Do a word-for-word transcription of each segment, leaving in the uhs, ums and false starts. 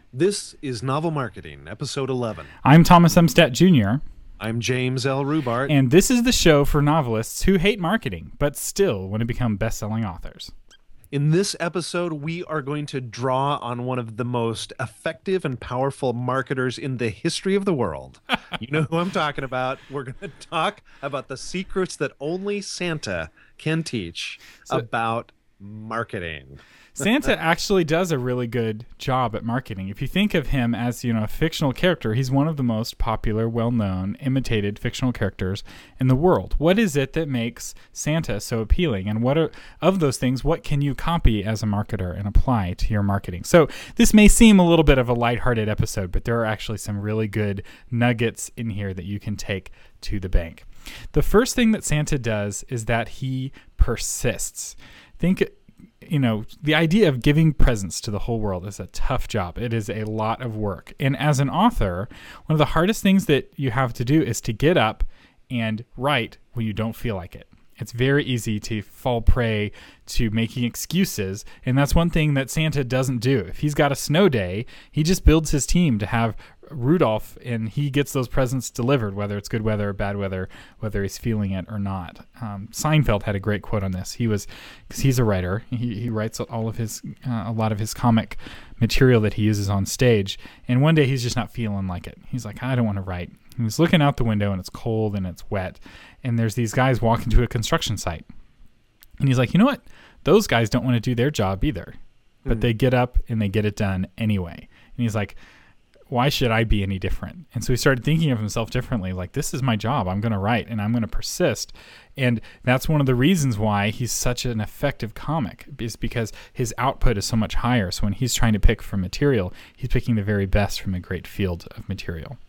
This is Novel Marketing, Episode eleven. I'm Thomas Umstattd Junior I'm James L. Rubart. And this is the show for novelists who hate marketing, but still want to become best-selling authors. In this episode, we are going to draw on one of the most effective and powerful marketers in the history of the world. You know who I'm talking about. We're going to talk about the secrets that only Santa can teach so, about marketing. Santa actually does a really good job at marketing. If you think of him as, you know, a fictional character, he's one of the most popular, well-known, imitated fictional characters in the world. What is it that makes Santa so appealing? And what are, of those things, what can you copy as a marketer and apply to your marketing? So this may seem a little bit of a lighthearted episode, but there are actually some really good nuggets in here that you can take to the bank. The first thing that Santa does is that he persists. Think You know, the idea of giving presents to the whole world is a tough job. It is a lot of work. And as an author, one of the hardest things that you have to do is to get up and write when you don't feel like it. It's very easy to fall prey to making excuses, and that's one thing that Santa doesn't do. If he's got a snow day, he just builds his team to have Rudolph, and he gets those presents delivered, whether it's good weather or bad weather, whether he's feeling it or not. Um, Seinfeld had a great quote on this. He was, because he's a writer, he he writes all of his, uh, a lot of his comic material that he uses on stage, and one day he's just not feeling like it. He's like, I don't want to write. And he's looking out the window, and it's cold and it's wet, and there's these guys walking to a construction site, and he's like, you know what? Those guys don't want to do their job either, but mm. they get up and they get it done anyway. And he's like, why should I be any different? And so he started thinking of himself differently, like, this is my job. I'm going to write, and I'm going to persist. And that's one of the reasons why he's such an effective comic, is because his output is so much higher. So when he's trying to pick from material, he's picking the very best from a great field of material.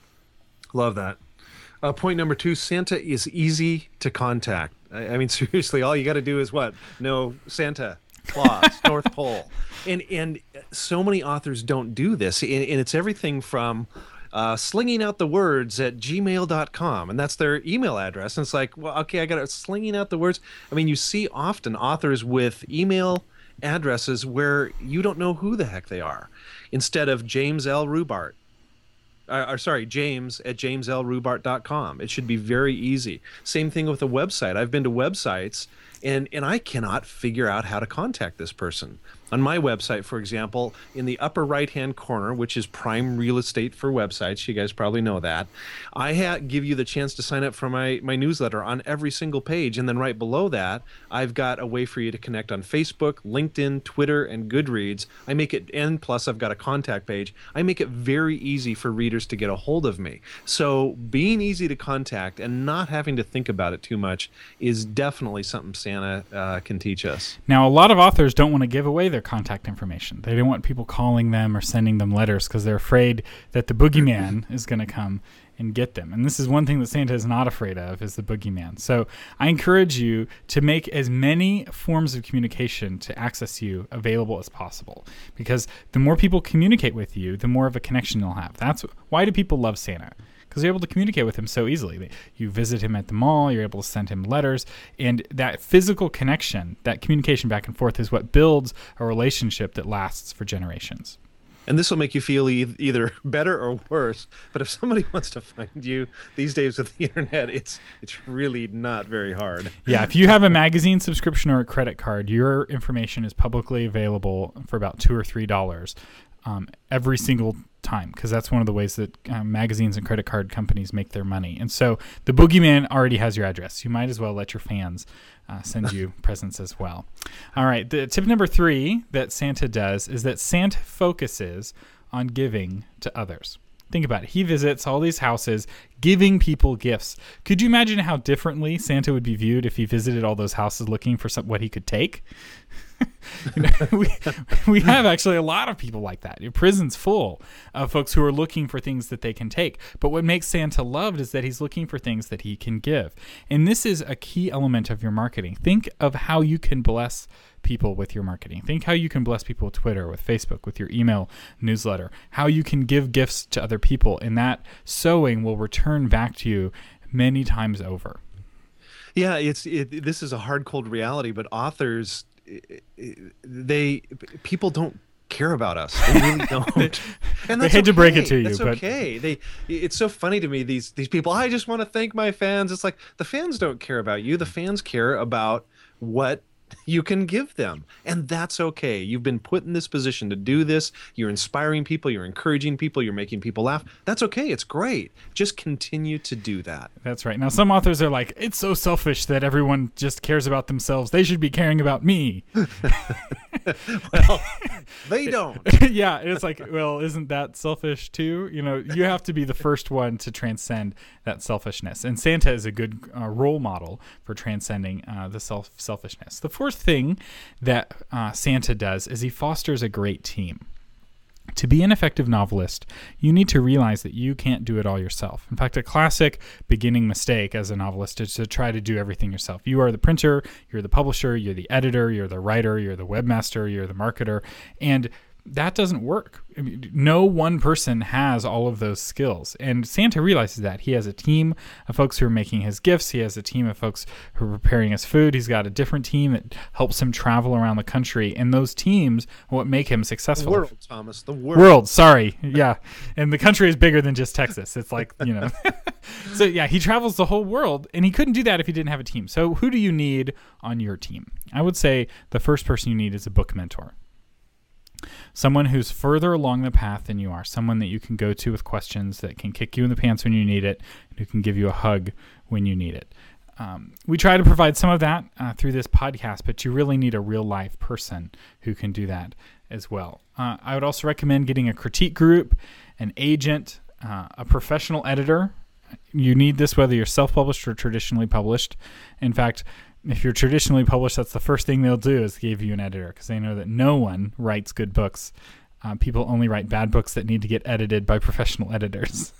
Love that. Uh, point number two, Santa is easy to contact. I, I mean, seriously, all you got to do is what? No, Santa Claus, North Pole. And and so many authors don't do this. And, and it's everything from uh, slinging out the words at gmail dot com. And that's their email address. And it's like, well, okay, I got it. Slinging out the words. I mean, you see often authors with email addresses where you don't know who the heck they are. Instead of James L. Rubart. Uh, or sorry, James at james l rubart dot com. It should be very easy. Same thing with a website. I've been to websites, and, and I cannot figure out how to contact this person. On my website, for example, in the upper right-hand corner, which is prime real estate for websites, you guys probably know that, I ha- give you the chance to sign up for my, my newsletter on every single page. And then right below that, I've got a way for you to connect on Facebook, LinkedIn, Twitter, and Goodreads. I make it, and plus I've got a contact page. I make it very easy for readers to get a hold of me. So being easy to contact and not having to think about it too much is definitely something Santa uh, can teach us. Now, a lot of authors don't want to give away their contact information. They don't want people calling them or sending them letters because they're afraid that the boogeyman is going to come and get them. And this is one thing that Santa is not afraid of, is the boogeyman. So I encourage you to make as many forms of communication to access you available as possible, because the more people communicate with you, the more of a connection you'll have. That's why do people love Santa? Because you're able to communicate with him so easily. You visit him at the mall, you're able to send him letters, and that physical connection, that communication back and forth, is what builds a relationship that lasts for generations. And this will make you feel e- either better or worse. But if somebody wants to find you these days with the internet, it's it's really not very hard. Yeah, if you have a magazine subscription or a credit card, your information is publicly available for about two or three dollars um, every single time, because that's one of the ways that um, magazines and credit card companies make their money. And so the boogeyman already has your address. You might as well let your fans uh, send you presents as well. All right, the tip number three that Santa does is that Santa focuses on giving to others. Think about it. He visits all these houses, giving people gifts. Could you imagine how differently Santa would be viewed if he visited all those houses looking for some, what he could take? You know, we, we have actually a lot of people like that. Your prison's full of folks who are looking for things that they can take. But what makes Santa loved is that he's looking for things that he can give. And this is a key element of your marketing. Think of how you can bless people with your marketing. Think how you can bless people with Twitter, with Facebook, with your email newsletter, how you can give gifts to other people, and that sowing will return back to you many times over. Yeah, it's it, this is a hard, cold reality, but authors, they people don't care about us. They really don't. And They that's hate to break it okay. to you, That's but- okay. They, it's so funny to me, these these people, I just want to thank my fans. It's like, the fans don't care about you. The fans care about what you can give them. And that's okay. You've been put in this position to do this. You're inspiring people. You're encouraging people. You're making people laugh. That's okay. It's great. Just continue to do that. That's right. Now, some authors are like, it's so selfish that everyone just cares about themselves. They should be caring about me. Well, they don't. Yeah, it's like, well, isn't that selfish too? You know, you have to be the first one to transcend that selfishness. And Santa is a good uh, role model for transcending uh, the self selfishness. The fourth thing that uh, Santa does is he fosters a great team. To be an effective novelist, you need to realize that you can't do it all yourself. In fact, a classic beginning mistake as a novelist is to try to do everything yourself. You are the printer, you're the publisher, you're the editor, you're the writer, you're the webmaster, you're the marketer, and that doesn't work. I mean, no one person has all of those skills. And Santa realizes that. He has a team of folks who are making his gifts. He has a team of folks who are preparing his food. He's got a different team that helps him travel around the country. And those teams are what make him successful. The world, Thomas. The world. World, sorry. Yeah. And the country is bigger than just Texas. It's like, you know. So, yeah, he travels the whole world. And he couldn't do that if he didn't have a team. So who do you need on your team? I would say the first person you need is a book mentor. Someone who's further along the path than you are, someone that you can go to with questions, that can kick you in the pants when you need it, and who can give you a hug when you need it. Um, we try to provide some of that uh, through this podcast, but you really need a real-life person who can do that as well. Uh, I would also recommend getting a critique group, an agent, uh, a professional editor. You need this whether you're self-published or traditionally published. In fact, if you're traditionally published, that's the first thing they'll do is give you an editor, because they know that no one writes good books. Uh, people only write bad books that need to get edited by professional editors.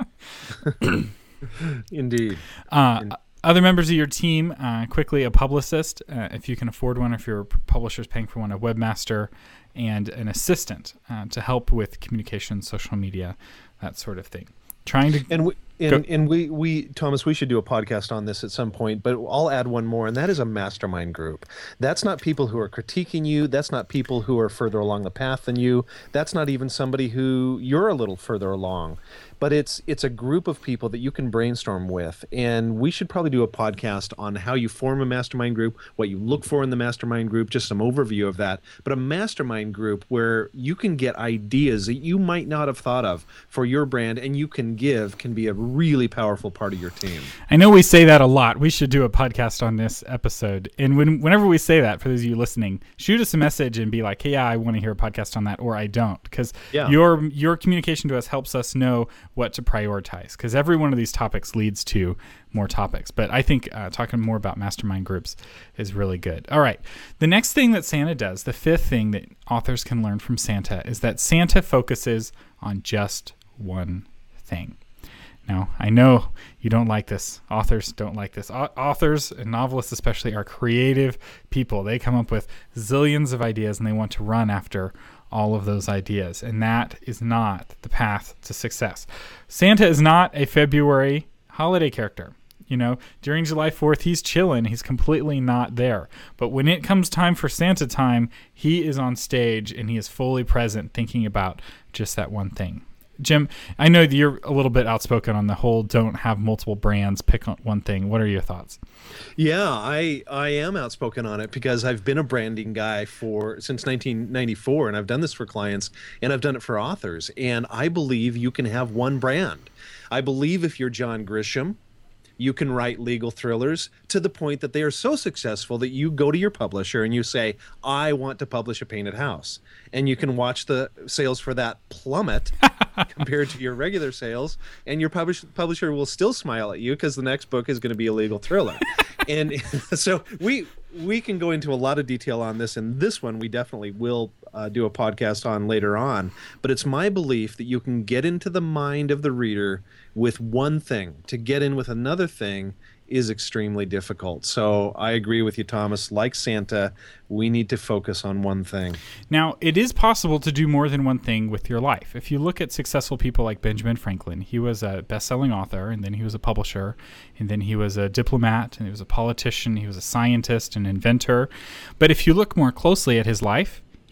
Indeed. Uh, Indeed. Other members of your team, uh, quickly a publicist, uh, if you can afford one, if your publisher's paying for one, a webmaster, and an assistant uh, to help with communication, social media, that sort of thing. Trying to and we and, and we we Thomas, we should do a podcast on this at some point, but I'll add one more, and that is a mastermind group. That's not people who are critiquing you. That's not people who are further along the path than you. That's not even somebody who you're a little further along. But it's it's a group of people that you can brainstorm with, and we should probably do a podcast on how you form a mastermind group, what you look for in the mastermind group, just some overview of that. But a mastermind group where you can get ideas that you might not have thought of for your brand, and you can give, can be a really powerful part of your team. I know we say that a lot. We should do a podcast on this episode. And when, whenever we say that, for those of you listening, shoot us a message and be like, hey, yeah, I want to hear a podcast on that, or I don't. Because Yeah. your your communication to us helps us know what to prioritize, because every one of these topics leads to more topics. But I think uh, talking more about mastermind groups is really good. All right. The next thing that Santa does, the fifth thing that authors can learn from Santa, is that Santa focuses on just one thing. Now, I know you don't like this. Authors don't like this. Au- authors and novelists especially are creative people. They come up with zillions of ideas and they want to run after all of those ideas. And that is not the path to success. Santa is not a February holiday character. You know, during July fourth, he's chilling. He's completely not there. But when it comes time for Santa time, he is on stage and he is fully present thinking about just that one thing. Jim, I know that you're a little bit outspoken on the whole don't have multiple brands, pick on one thing. What are your thoughts? Yeah, I I am outspoken on it because I've been a branding guy for since nineteen ninety-four, and I've done this for clients and I've done it for authors. And I believe you can have one brand. I believe if you're John Grisham, you can write legal thrillers to the point that they are so successful that you go to your publisher and you say, I want to publish A Painted House. And you can watch the sales for that plummet compared to your regular sales. And your publish- publisher will still smile at you because the next book is going to be a legal thriller. And so we we can go into a lot of detail on this. And this one we definitely will uh, do a podcast on later on. But it's my belief that you can get into the mind of the reader with one thing. To get in with another thing is extremely difficult. So I agree with you, Thomas. Like Santa, we need to focus on one thing. Now, it is possible to do more than one thing with your life. If you look at successful people like Benjamin Franklin, he was a best-selling author, and then he was a publisher, and then he was a diplomat, and he was a politician, he was a scientist, an inventor. But if you look more closely at his life,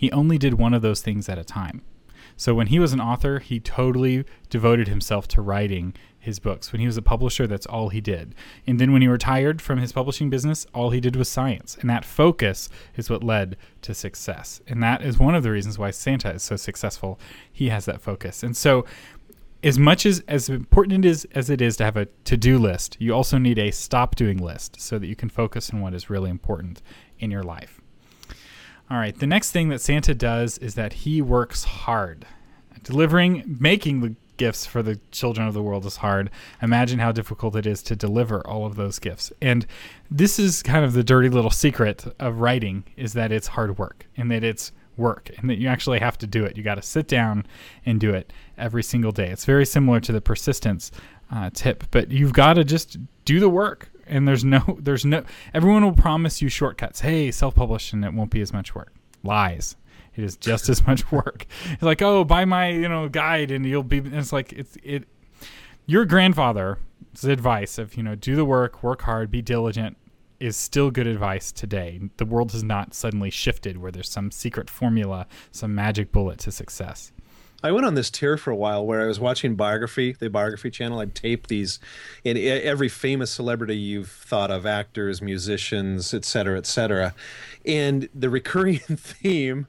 he only did one of those things at a time. So when he was an author, he totally devoted himself to writing his books. When he was a publisher, that's all he did. And then when he retired from his publishing business, all he did was science. And that focus is what led to success. And that is one of the reasons why Santa is so successful. He has that focus. And so as much as, as important it is as it is to have a to-do list, you also need a stop-doing list so that you can focus on what is really important in your life. All right, the next thing that Santa does is that he works hard. Delivering, making the gifts for the children of the world is hard. Imagine how difficult it is to deliver all of those gifts. And this is kind of the dirty little secret of writing, is that it's hard work and that it's work and that you actually have to do it. You got to sit down and do it every single day. It's very similar to the persistence uh, tip, but you've got to just do the work. And there's no, there's no, everyone will promise you shortcuts. Hey, self-publish and it won't be as much work. Lies. It is just as much work. It's like, oh, buy my, you know, guide and you'll be, and it's like, it's, it, your grandfather's advice of, you know, do the work, work hard, be diligent is still good advice today. The world has not suddenly shifted where there's some secret formula, some magic bullet to success. I went on this tear for a while where I was watching Biography, the Biography channel. I'd tape these, and every famous celebrity you've thought of, actors, musicians, et cetera, et cetera. And the recurring theme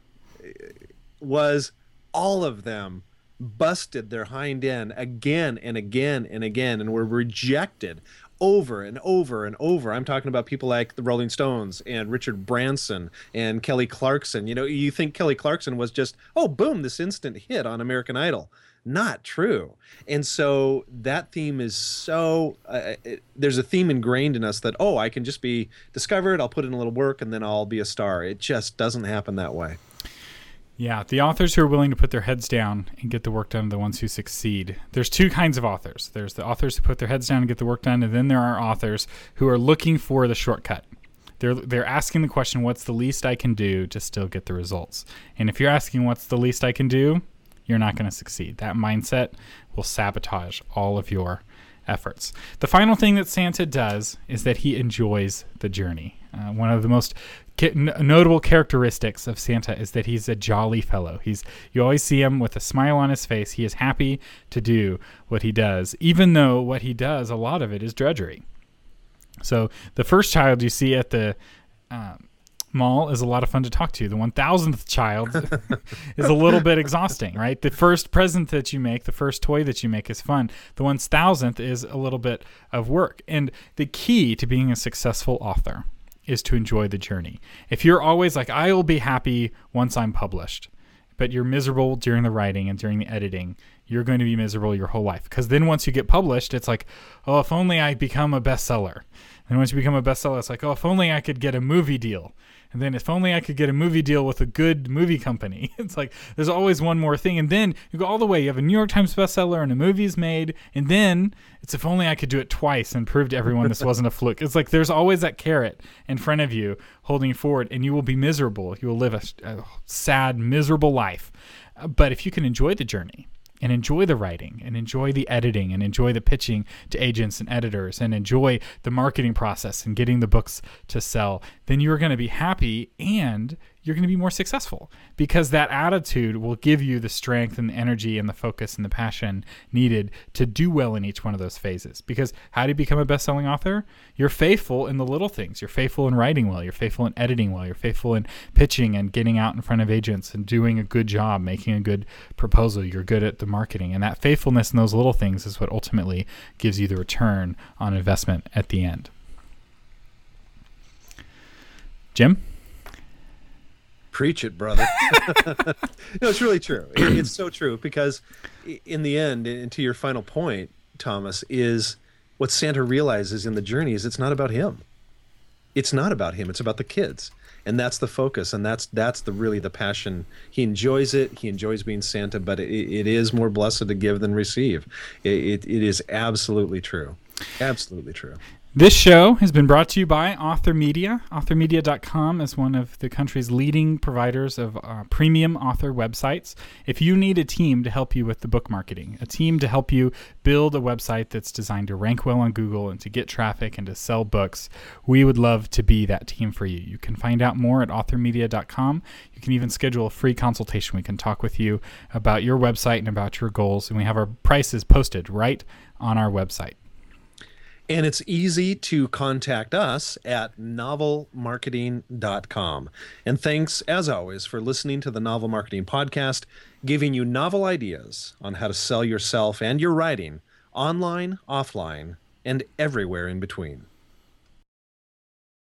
was all of them busted their hind end again and again and again and were rejected over and over and over. I'm talking about people like the Rolling Stones and Richard Branson and Kelly Clarkson. You know, you think Kelly Clarkson was just, oh, boom, this instant hit on American Idol. Not true. And so that theme is so, uh, it, there's a theme ingrained in us that, oh, I can just be discovered, I'll put in a little work, and then I'll be a star. It just doesn't happen that way. Yeah, the authors who are willing to put their heads down and get the work done are the ones who succeed. There's two kinds of authors. There's the authors who put their heads down and get the work done, and then there are authors who are looking for the shortcut. They're they're asking the question, what's the least I can do to still get the results? And if you're asking what's the least I can do, you're not going to succeed. That mindset will sabotage all of your efforts. The final thing that Santa does is that he enjoys the journey. Uh, one of the most ca- notable characteristics of Santa is that he's a jolly fellow. He's you always see him with a smile on his face. He is happy to do what he does, even though what he does, a lot of it is drudgery. So the first child you see at the um, mall is a lot of fun to talk to. The one thousandth child is a little bit exhausting, right? The first present that you make, the first toy that you make is fun. The one thousandth is a little bit of work. And the key to being a successful author is to enjoy the journey. If you're always like, I'll be happy once I'm published, but you're miserable during the writing and during the editing, you're going to be miserable your whole life. Because then once you get published, it's like, oh, if only I become a bestseller. And once you become a bestseller, it's like, oh, if only I could get a movie deal. And then if only I could get a movie deal with a good movie company. It's like there's always one more thing. And then you go all the way. You have a New York Times bestseller and a movie's made. And then it's if only I could do it twice and prove to everyone this wasn't a fluke. It's like there's always that carrot in front of you holding you forward, and you will be miserable. You will live a, a sad, miserable life. But if you can enjoy the journey, and enjoy the writing, and enjoy the editing, and enjoy the pitching to agents and editors, and enjoy the marketing process and getting the books to sell, then you're going to be happy and you're going to be more successful, because that attitude will give you the strength and the energy and the focus and the passion needed to do well in each one of those phases. Because how do you become a best-selling author? You're faithful in the little things. You're faithful in writing well. You're faithful in editing well. You're faithful in pitching and getting out in front of agents and doing a good job, making a good proposal. You're good at the marketing. And that faithfulness in those little things is what ultimately gives you the return on investment at the end. Jim? Preach it, brother. No, it's really true. It, it's so true, because in the end, and to your final point, Thomas, is what Santa realizes in the journey is it's not about him. It's not about him. It's about the kids. And that's the focus. And that's that's the really the passion. He enjoys it. He enjoys being Santa, but it, it is more blessed to give than receive. It, it, it is absolutely true. Absolutely true. This show has been brought to you by Author Media. author media dot com is one of the country's leading providers of uh, premium author websites. If you need a team to help you with the book marketing, a team to help you build a website that's designed to rank well on Google and to get traffic and to sell books, we would love to be that team for you. You can find out more at author media dot com. You can even schedule a free consultation. We can talk with you about your website and about your goals, and we have our prices posted right on our website. And it's easy to contact us at novel marketing dot com. And thanks, as always, for listening to the Novel Marketing Podcast, giving you novel ideas on how to sell yourself and your writing online, offline, and everywhere in between.